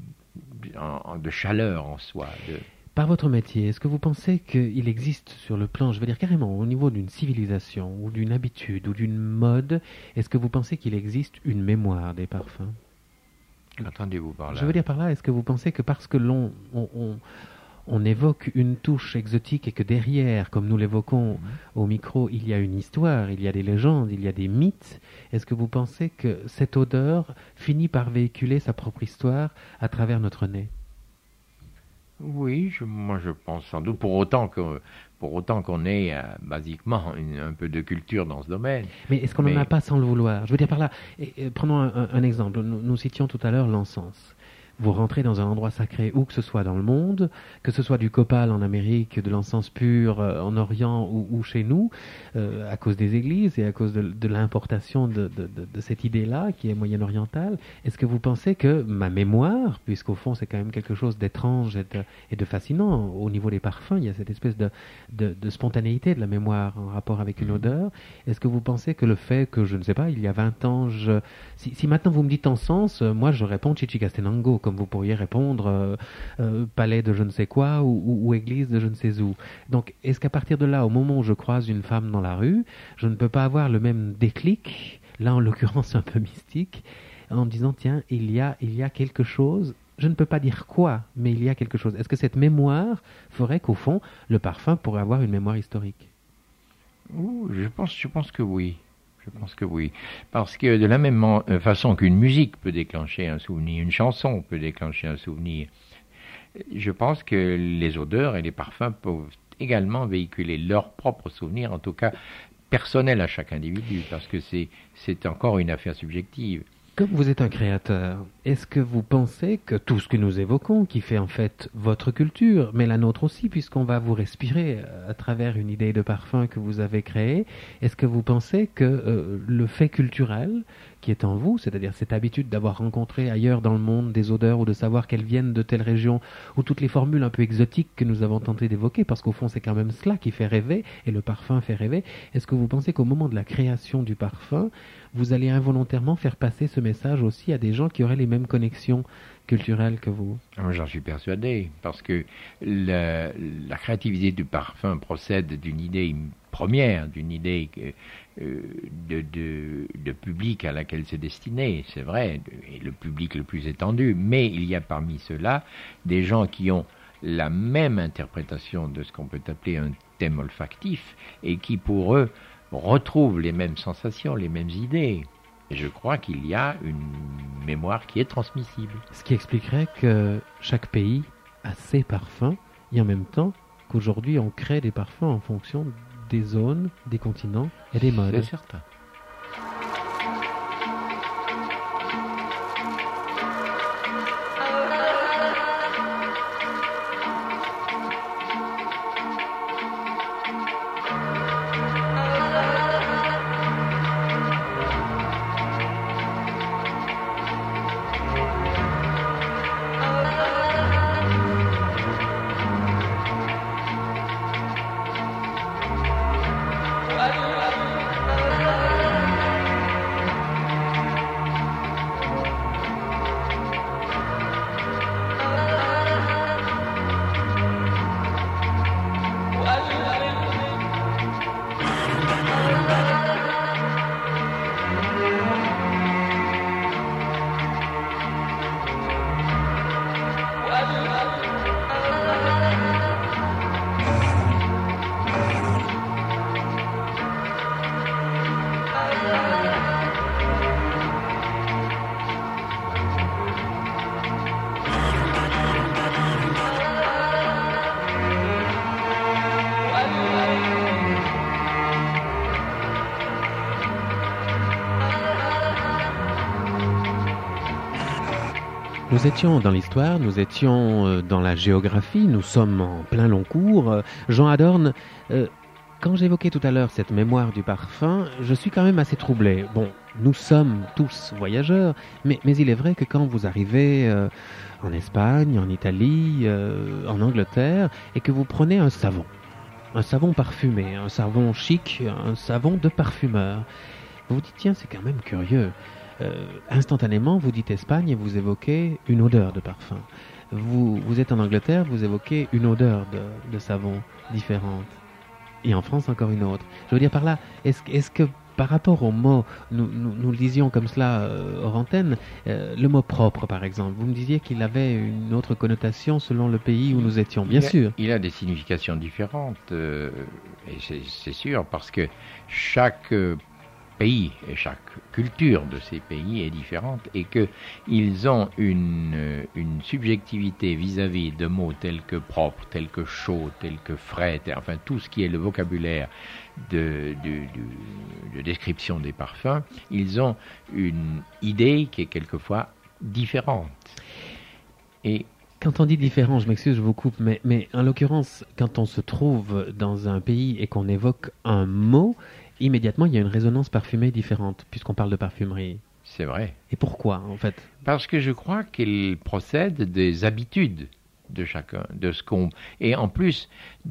chaleur en soi. Par votre métier, est-ce que vous pensez qu'il existe sur le plan, je veux dire carrément, au niveau d'une civilisation, ou d'une habitude, ou d'une mode, est-ce que vous pensez qu'il existe une mémoire des parfums? Qu'entendez-vous par là? Je veux dire par là, est-ce que vous pensez que parce que on évoque une touche exotique et que derrière, comme nous l'évoquons au micro, il y a une histoire, il y a des légendes, il y a des mythes. Est-ce que vous pensez que cette odeur finit par véhiculer sa propre histoire à travers notre nez? Oui, moi je pense sans doute, pour autant qu'on ait basiquement un peu de culture dans ce domaine. Mais est-ce qu'on n'en a pas sans le vouloir? Je veux dire par là, prenons un exemple. Nous citions tout à l'heure l'encens. Vous rentrez dans un endroit sacré, où que ce soit dans le monde, que ce soit du copal en Amérique, de l'encens pur en Orient ou chez nous, à cause des églises et à cause de l'importation de cette idée-là qui est moyen-orientale. Est-ce que vous pensez que ma mémoire, puisqu'au fond c'est quand même quelque chose d'étrange et de fascinant, au niveau des parfums, il y a cette espèce de spontanéité de la mémoire en rapport avec une odeur, est-ce que vous pensez que le fait que, je ne sais pas, il y a 20 ans, si maintenant vous me dites encens, moi je réponds Chichicastenango, comme vous pourriez répondre palais de je ne sais quoi ou église de je ne sais où. Donc, est-ce qu'à partir de là, au moment où je croise une femme dans la rue, je ne peux pas avoir le même déclic, là en l'occurrence un peu mystique, en me disant, tiens, il y a quelque chose, je ne peux pas dire quoi, mais il y a quelque chose. Est-ce que cette mémoire ferait qu'au fond, le parfum pourrait avoir une mémoire historique? Je pense que oui. Je pense que oui. Parce que de la même façon qu'une musique peut déclencher un souvenir, une chanson peut déclencher un souvenir, je pense que les odeurs et les parfums peuvent également véhiculer leurs propres souvenirs, en tout cas personnels à chaque individu, parce que c'est encore une affaire subjective. Comme vous êtes un créateur, est-ce que vous pensez que tout ce que nous évoquons, qui fait en fait votre culture, mais la nôtre aussi, puisqu'on va vous respirer à travers une idée de parfum que vous avez créée, est-ce que vous pensez que le fait culturel qui est en vous, c'est-à-dire cette habitude d'avoir rencontré ailleurs dans le monde des odeurs ou de savoir qu'elles viennent de telle région, ou toutes les formules un peu exotiques que nous avons tenté d'évoquer, parce qu'au fond c'est quand même cela qui fait rêver, et le parfum fait rêver, est-ce que vous pensez qu'au moment de la création du parfum, vous allez involontairement faire passer ce message aussi à des gens qui auraient les mêmes connexions culturelles que vous? J'en suis persuadé, parce que la créativité du parfum procède d'une idée première, d'une idée de public à laquelle c'est destiné, c'est vrai, et le public le plus étendu, mais il y a parmi ceux-là des gens qui ont la même interprétation de ce qu'on peut appeler un thème olfactif, et qui pour eux retrouvent les mêmes sensations, les mêmes idées. Et je crois qu'il y a une mémoire qui est transmissible. Ce qui expliquerait que chaque pays a ses parfums, et en même temps qu'aujourd'hui on crée des parfums en fonction des zones, des continents et des modes. C'est certain. Nous étions dans l'histoire, nous étions dans la géographie, nous sommes en plein long cours. Jean Adorne, quand j'évoquais tout à l'heure cette mémoire du parfum, je suis quand même assez troublé. Bon, nous sommes tous voyageurs, mais il est vrai que quand vous arrivez en Espagne, en Italie, en Angleterre, et que vous prenez un savon parfumé, un savon chic, un savon de parfumeur, vous vous dites, tiens, c'est quand même curieux. Instantanément, vous dites Espagne et vous évoquez une odeur de parfum. Vous êtes en Angleterre, vous évoquez une odeur de savon différente. Et en France, encore une autre. Je veux dire par là, est-ce que Par rapport au mot, nous le disions comme cela hors antenne, le mot propre par exemple, vous me disiez qu'il avait une autre connotation selon le pays où nous étions, bien sûr. Il a des significations différentes, et c'est sûr, parce que chaque pays et chaque culture de ces pays est différente et qu'ils ont une subjectivité vis-à-vis de mots tels que propre, tels que chaud, tels que frais, enfin tout ce qui est le vocabulaire de description des parfums, ils ont une idée qui est quelquefois différente. Et quand on dit différent, je m'excuse, je vous coupe, mais en l'occurrence, quand on se trouve dans un pays et qu'on évoque un mot, immédiatement, il y a une résonance parfumée différente, puisqu'on parle de parfumerie. C'est vrai. Et pourquoi, en fait? Parce que je crois qu'il procède des habitudes de chacun, de ce qu'on... Et en plus,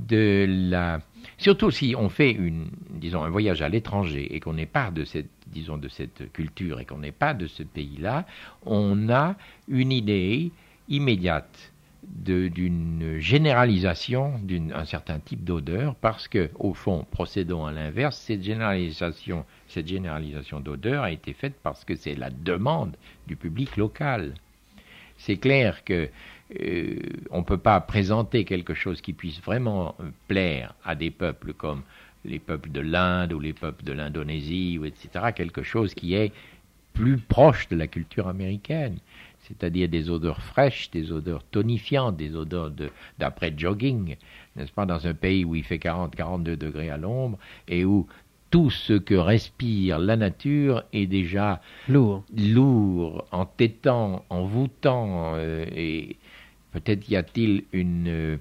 surtout si on fait un voyage à l'étranger et qu'on n'est pas de cette culture et qu'on n'est pas de ce pays-là, on a une idée immédiate d'une généralisation d'un certain type d'odeur, parce que, au fond, procédons à l'inverse, cette généralisation d'odeur a été faite parce que c'est la demande du public local. C'est clair que on ne peut pas présenter quelque chose qui puisse vraiment plaire à des peuples comme les peuples de l'Inde ou les peuples de l'Indonésie, ou etc., quelque chose qui est plus proche de la culture américaine. C'est-à-dire des odeurs fraîches, des odeurs tonifiantes, des odeurs d'après-jogging, n'est-ce pas, dans un pays où il fait 40-42 degrés à l'ombre et où tout ce que respire la nature est déjà lourd, entêtant, envoûtant, et peut-être y a-t-il une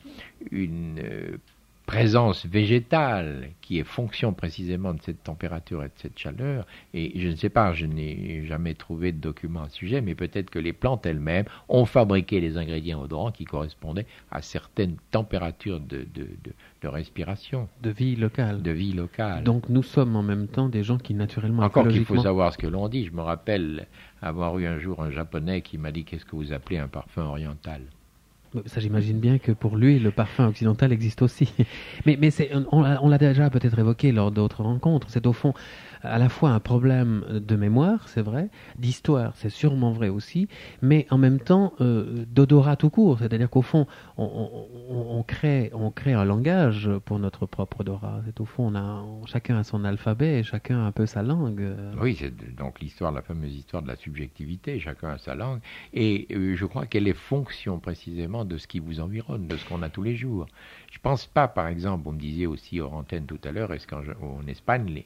présence végétale qui est fonction précisément de cette température et de cette chaleur, et je ne sais pas, je n'ai jamais trouvé de document à ce sujet, mais peut-être que les plantes elles-mêmes ont fabriqué les ingrédients odorants qui correspondaient à certaines températures de respiration. De vie locale. Donc nous sommes en même temps des gens qui naturellement... Encore qu'il faut savoir ce que l'on dit. Je me rappelle avoir eu un jour un japonais qui m'a dit « Qu'est-ce que vous appelez un parfum oriental ?» Ça, j'imagine bien que pour lui, le parfum occidental existe aussi. Mais on l'a déjà peut-être évoqué lors d'autres rencontres. C'est au fond à la fois un problème de mémoire, c'est vrai, d'histoire, c'est sûrement vrai aussi, mais en même temps d'odorat tout court. C'est-à-dire qu'au fond, on crée un langage pour notre propre odorat. C'est au fond, chacun a son alphabet et chacun a un peu sa langue. Oui, c'est donc la fameuse histoire de la subjectivité. Chacun a sa langue. Et je crois qu'elle est fonction précisément de ce qui vous environne, de ce qu'on a tous les jours. Je ne pense pas, par exemple, vous me disiez aussi hors antenne tout à l'heure, est-ce qu'en Espagne,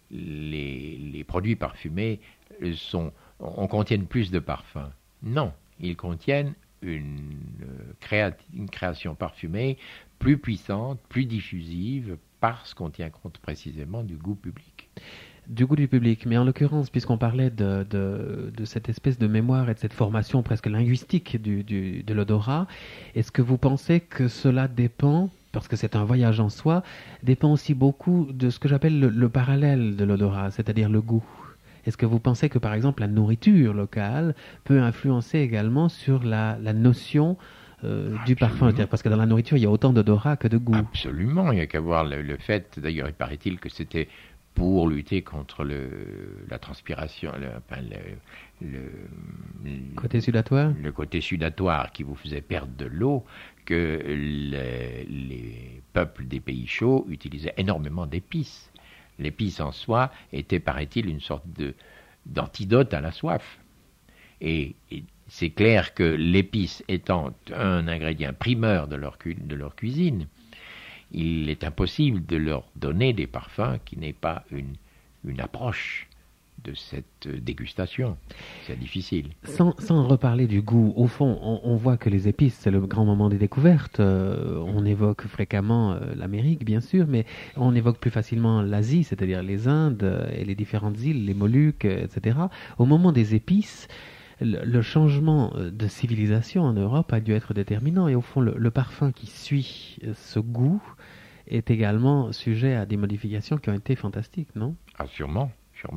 les produits parfumés contiennent plus de parfums? Non, ils contiennent une création parfumée plus puissante, plus diffusive, parce qu'on tient compte précisément du goût public. Du goût du public, mais en l'occurrence, puisqu'on parlait de cette espèce de mémoire et de cette formation presque linguistique de l'odorat, est-ce que vous pensez que cela dépend, parce que c'est un voyage en soi, dépend aussi beaucoup de ce que j'appelle le parallèle de l'odorat, c'est-à-dire le goût? Est-ce que vous pensez que, par exemple, la nourriture locale peut influencer également sur la notion du parfum? Parce que dans la nourriture, il y a autant d'odorat que de goût. Absolument, il n'y a qu'à voir le fait, d'ailleurs, il paraît-il que c'était pour lutter contre la transpiration, le côté sudatoire. Le côté sudatoire qui vous faisait perdre de l'eau, que les peuples des pays chauds utilisaient énormément d'épices. L'épice en soi était, paraît-il, une sorte d'antidote à la soif. Et c'est clair que l'épice étant un ingrédient primeur de leur cuisine, il est impossible de leur donner des parfums qui n'aient pas une approche de cette dégustation. C'est difficile. Sans reparler du goût, au fond, on voit que les épices, c'est le grand moment des découvertes. On évoque fréquemment l'Amérique, bien sûr, mais on évoque plus facilement l'Asie, c'est-à-dire les Indes et les différentes îles, les Moluques, etc. Au moment des épices, le changement de civilisation en Europe a dû être déterminant. Et au fond, le parfum qui suit ce goût est également sujet à des modifications qui ont été fantastiques, non? Ah, sûrement.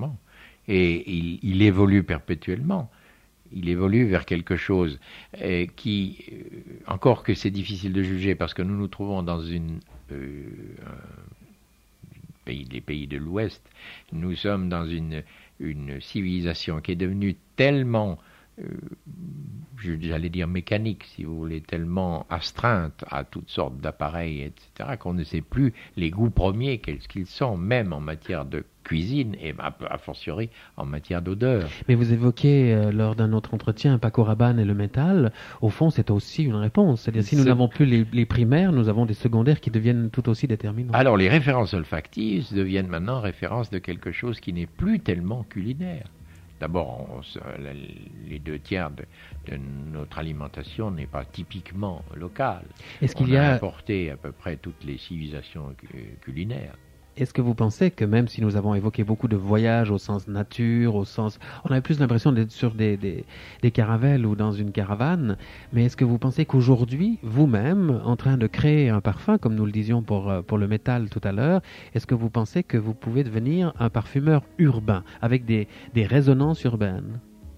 Et il évolue perpétuellement. Il évolue vers quelque chose qui, encore que c'est difficile de juger, parce que nous nous trouvons dans une les pays de l'Ouest. Nous sommes dans une civilisation qui est devenue tellement, j'allais dire mécanique, si vous voulez, tellement astreinte à toutes sortes d'appareils, etc., qu'on ne sait plus les goûts premiers, quels qu'ils sont, même en matière de cuisine et a fortiori en matière d'odeur. Mais vous évoquez lors d'un autre entretien Paco Rabanne et le métal. Au fond, c'est aussi une réponse. C'est-à-dire si nous n'avons plus les primaires, nous avons des secondaires qui deviennent tout aussi déterminants. Alors les références olfactives deviennent maintenant références de quelque chose qui n'est plus tellement culinaire. D'abord, les 2/3 de notre alimentation n'est pas typiquement locale. Est-ce qu'il y a importé à peu près toutes les civilisations culinaires. Est-ce que vous pensez que même si nous avons évoqué beaucoup de voyages au sens nature, on avait plus l'impression d'être sur des caravelles ou dans une caravane, mais est-ce que vous pensez qu'aujourd'hui, vous-même, en train de créer un parfum, comme nous le disions pour le métal tout à l'heure, est-ce que vous pensez que vous pouvez devenir un parfumeur urbain, avec des résonances urbaines ?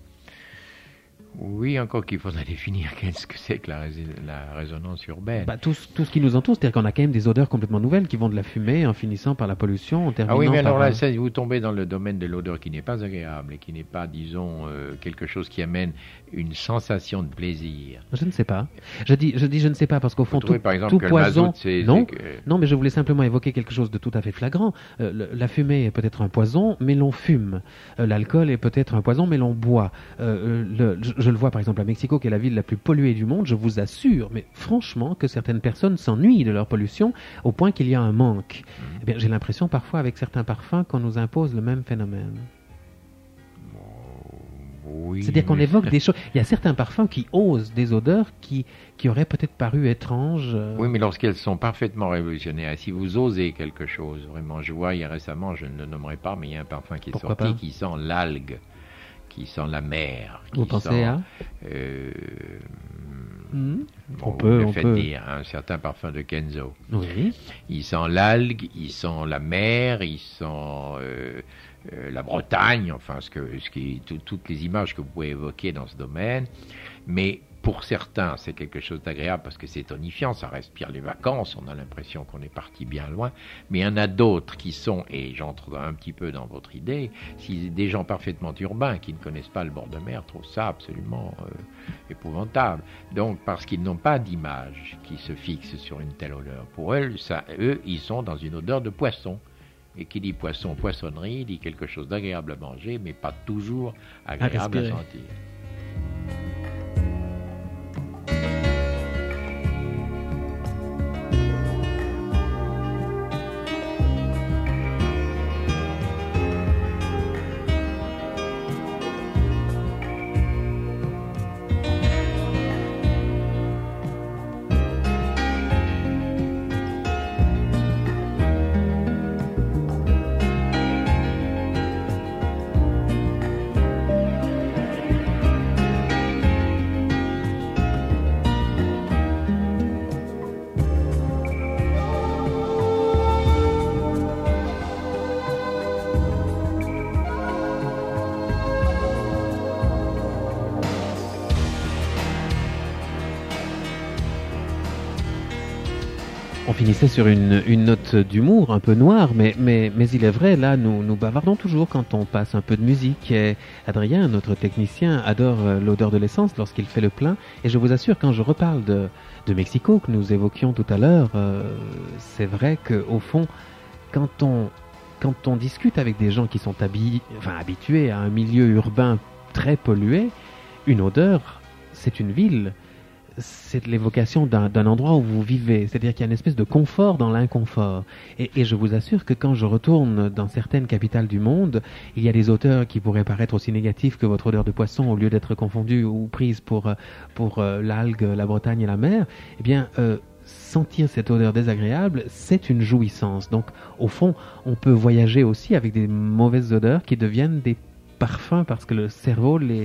Oui, encore qu'il faudrait définir qu'est-ce que c'est que la résonance urbaine. Tout ce qui nous entoure, c'est-à-dire qu'on a quand même des odeurs complètement nouvelles qui vont de la fumée en finissant par la pollution, en terminant par... Ah oui, mais alors là, vous tombez dans le domaine de l'odeur qui n'est pas agréable et qui n'est pas, disons, quelque chose qui amène une sensation de plaisir. Je ne sais pas. Je dis je ne sais pas parce qu'au fond, tout, par exemple, tout que poison... le mazout, non, mais je voulais simplement évoquer quelque chose de tout à fait flagrant. La fumée est peut-être un poison, mais l'on fume. L'alcool est peut-être un poison, mais l'on boit. Je le vois par exemple à Mexico, qui est la ville la plus polluée du monde, je vous assure, mais franchement, que certaines personnes s'ennuient de leur pollution au point qu'il y a un manque. Eh bien, j'ai l'impression parfois avec certains parfums qu'on nous impose le même phénomène. Oui, c'est-à-dire qu'on évoque des choses. Il y a certains parfums qui osent des odeurs qui auraient peut-être paru étranges. Oui, mais lorsqu'elles sont parfaitement révolutionnaires, si vous osez quelque chose, vraiment, je vois, il y a récemment, je ne le nommerai pas, mais il y a un parfum qui est sorti qui sent l'algue, qui sent la mer. Vous pensez à on peut dire un certain parfum de Kenzo. Oui. Il sent l'algue, il sent la mer, il sent la Bretagne, enfin toutes les images que vous pouvez évoquer dans ce domaine. Mais pour certains, c'est quelque chose d'agréable parce que c'est tonifiant, ça respire les vacances, on a l'impression qu'on est parti bien loin. Mais il y en a d'autres qui sont, et j'entre un petit peu dans votre idée, si des gens parfaitement urbains qui ne connaissent pas le bord de mer trouvent ça absolument épouvantable. Donc, parce qu'ils n'ont pas d'image qui se fixe sur une telle odeur. Pour eux, ils sont dans une odeur de poisson. Et qui dit poisson, poissonnerie, dit quelque chose d'agréable à manger, mais pas toujours agréable à sentir. On finissait sur une note d'humour un peu noire, mais il est vrai, là, nous bavardons toujours quand on passe un peu de musique. Et Adrien, notre technicien, adore l'odeur de l'essence lorsqu'il fait le plein. Et je vous assure, quand je reparle de Mexico, que nous évoquions tout à l'heure, c'est vrai qu'au fond, quand on discute avec des gens qui sont habitués à un milieu urbain très pollué, une odeur, c'est une ville. C'est l'évocation d'un endroit où vous vivez. C'est-à-dire qu'il y a une espèce de confort dans l'inconfort. Et je vous assure que quand je retourne dans certaines capitales du monde, il y a des odeurs qui pourraient paraître aussi négatives que votre odeur de poisson au lieu d'être confondue ou prise pour l'algue, la Bretagne et la mer. Eh bien, sentir cette odeur désagréable, c'est une jouissance. Donc, au fond, on peut voyager aussi avec des mauvaises odeurs qui deviennent des parfums parce que le cerveau les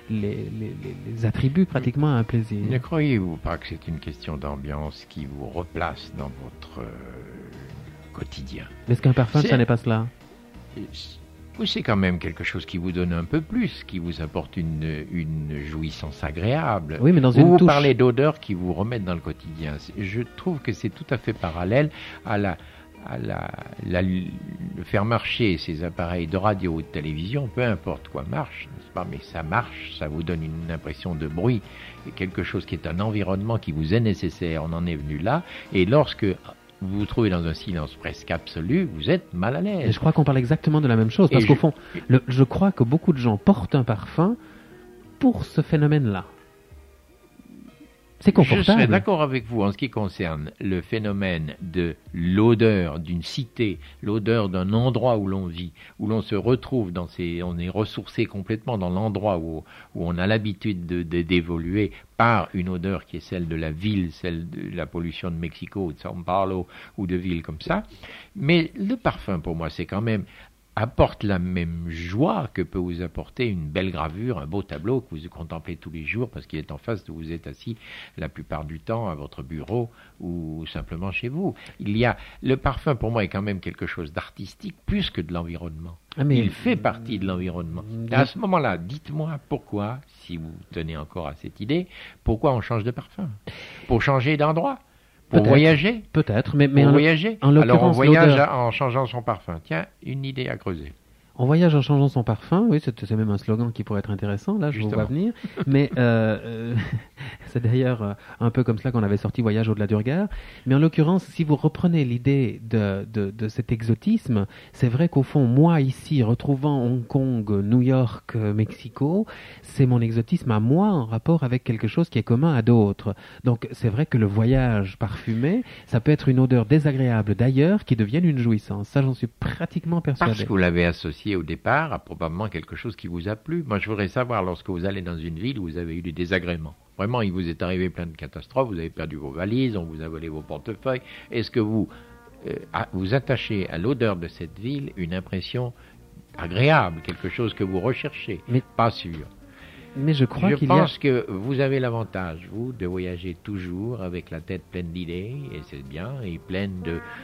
attribue pratiquement à un plaisir. Ne croyez-vous pas que c'est une question d'ambiance qui vous replace dans votre quotidien? Est-ce qu'un parfum, ça n'est pas cela? C'est quand même quelque chose qui vous donne un peu plus, qui vous apporte une jouissance agréable. Oui, mais dans une vous touche. parlez d'odeurs qui vous remettent dans le quotidien. Je trouve que c'est tout à fait parallèle à faire marcher ces appareils de radio ou de télévision, peu importe quoi marche, n'est-ce pas, mais ça marche, ça vous donne une impression de bruit, et quelque chose qui est un environnement qui vous est nécessaire, on en est venu là, et lorsque vous vous trouvez dans un silence presque absolu, vous êtes mal à l'aise. Et je crois qu'on parle exactement de la même chose, parce qu'au fond, je crois que beaucoup de gens portent un parfum pour ce phénomène-là. C'est confortable. Je serais d'accord avec vous en ce qui concerne le phénomène de l'odeur d'une cité, l'odeur d'un endroit où l'on vit, où l'on se retrouve on est ressourcé complètement dans l'endroit où on a l'habitude d'évoluer par une odeur qui est celle de la ville, celle de la pollution de Mexico, de São Paulo ou de villes comme ça. Mais le parfum pour moi c'est quand même apporte la même joie que peut vous apporter une belle gravure, un beau tableau que vous contemplez tous les jours parce qu'il est en face de vous êtes assis la plupart du temps à votre bureau ou simplement chez vous. Le parfum pour moi est quand même quelque chose d'artistique plus que de l'environnement. Il fait partie de l'environnement. Et à ce moment-là, dites-moi pourquoi, si vous tenez encore à cette idée, pourquoi on change de parfum? Pour changer d'endroit? Pour voyager? Peut-être, mais pour voyager. Alors on voyage en changeant son parfum. Tiens, une idée à creuser. On voyage en changeant son parfum, oui, c'est même un slogan qui pourrait être intéressant, là, je vous vois venir. Mais c'est d'ailleurs un peu comme cela qu'on avait sorti Voyage au-delà du regard. Mais en l'occurrence, si vous reprenez l'idée de cet exotisme, c'est vrai qu'au fond, moi ici, retrouvant Hong Kong, New York, Mexico, c'est mon exotisme à moi en rapport avec quelque chose qui est commun à d'autres. Donc c'est vrai que le voyage parfumé, ça peut être une odeur désagréable d'ailleurs qui devienne une jouissance. Ça, j'en suis pratiquement persuadé. Parce que vous l'avez associé au départ à probablement quelque chose qui vous a plu. Moi, je voudrais savoir, lorsque vous allez dans une ville où vous avez eu des désagréments, vraiment, il vous est arrivé plein de catastrophes, vous avez perdu vos valises, on vous a volé vos portefeuilles, est-ce que vous attachez à l'odeur de cette ville une impression agréable, quelque chose que vous recherchez? Mais pas sûr. Mais je crois Je pense que vous avez l'avantage, vous, de voyager toujours avec la tête pleine d'idées, et c'est bien, et pleine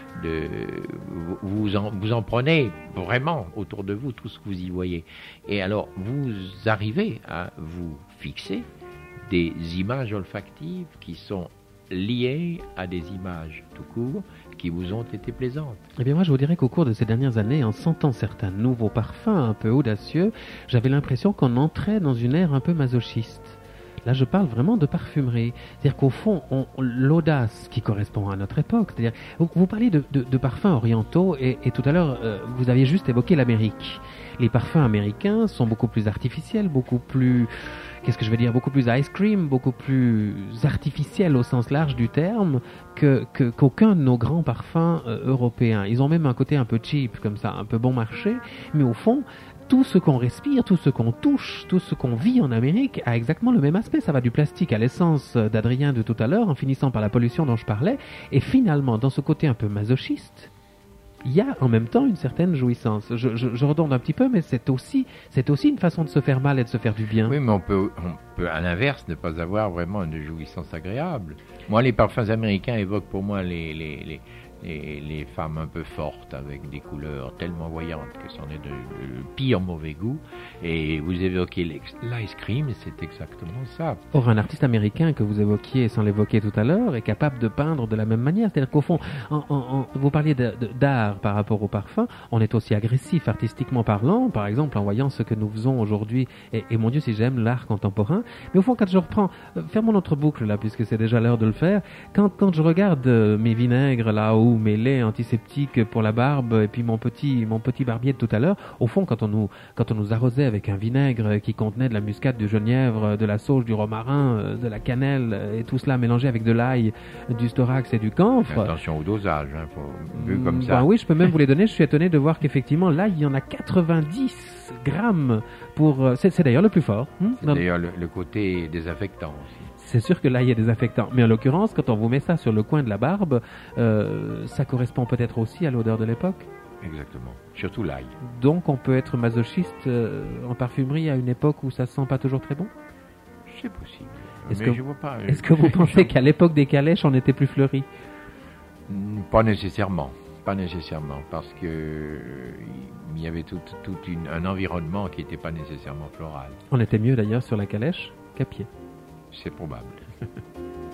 vous en prenez vraiment autour de vous tout ce que vous y voyez. Et alors, vous arrivez à vous fixer des images olfactives qui sont liées à des images tout court qui vous ont été plaisantes. Eh bien moi je vous dirais qu'au cours de ces dernières années, en sentant certains nouveaux parfums un peu audacieux, j'avais l'impression qu'on entrait dans une ère un peu masochiste. Là je parle vraiment de parfumerie. C'est-à-dire qu'au fond, l'audace qui correspond à notre époque, c'est-à-dire vous parlez de parfums orientaux et tout à l'heure vous aviez juste évoqué l'Amérique. Les parfums américains sont beaucoup plus artificiels, beaucoup plus... beaucoup plus ice cream, beaucoup plus artificiel au sens large du terme qu'aucun de nos grands parfums européens. Ils ont même un côté un peu cheap, comme ça, un peu bon marché, mais au fond, tout ce qu'on respire, tout ce qu'on touche, tout ce qu'on vit en Amérique a exactement le même aspect. Ça va du plastique à l'essence d'Adrien de tout à l'heure, en finissant par la pollution dont je parlais, et finalement, dans ce côté un peu masochiste, il y a en même temps une certaine jouissance. Je redonde un petit peu, mais c'est aussi une façon de se faire mal et de se faire du bien. Oui, mais on peut à l'inverse ne pas avoir vraiment une jouissance agréable. Moi, les parfums américains évoquent pour moi les femmes un peu fortes avec des couleurs tellement voyantes que c'en est de pire mauvais goût. Et vous évoquez l'ice cream, et c'est exactement ça. Or, un artiste américain que vous évoquiez sans l'évoquer tout à l'heure est capable de peindre de la même manière. C'est-à-dire qu'au fond, vous parliez d'art par rapport au parfum, on est aussi agressif artistiquement parlant, par exemple en voyant ce que nous faisons aujourd'hui. Et mon Dieu, si j'aime l'art contemporain. Mais au fond, quand je reprends, fermons notre boucle là, puisque c'est déjà l'heure de le faire. Quand je regarde mes vinaigres là-haut, mes laits antiseptiques pour la barbe et puis mon petit barbier de tout à l'heure, au fond quand on nous arrosait avec un vinaigre qui contenait de la muscade, du genièvre, de la sauge, du romarin, de la cannelle et tout cela mélangé avec de l'ail, du storax et du camphre. Attention au dosage, vu comme ça. Oui, je peux même vous les donner. Je suis étonné de voir qu'effectivement là il y en a 90 grammes pour... C'est d'ailleurs le plus fort. C'est d'ailleurs le côté désaffectant aussi. C'est sûr que là, il y a des affectants. Mais en l'occurrence, quand on vous met ça sur le coin de la barbe, ça correspond peut-être aussi à l'odeur de l'époque. Exactement. Surtout l'ail. Donc, on peut être masochiste en parfumerie à une époque où ça se sent pas toujours très bon? C'est possible. Est-ce que vous pensez qu'à l'époque des calèches, on était plus fleuri? Pas nécessairement. Pas nécessairement. Parce que il y avait tout un environnement qui n'était pas nécessairement floral. On était mieux d'ailleurs sur la calèche qu'à pied. C'est probable.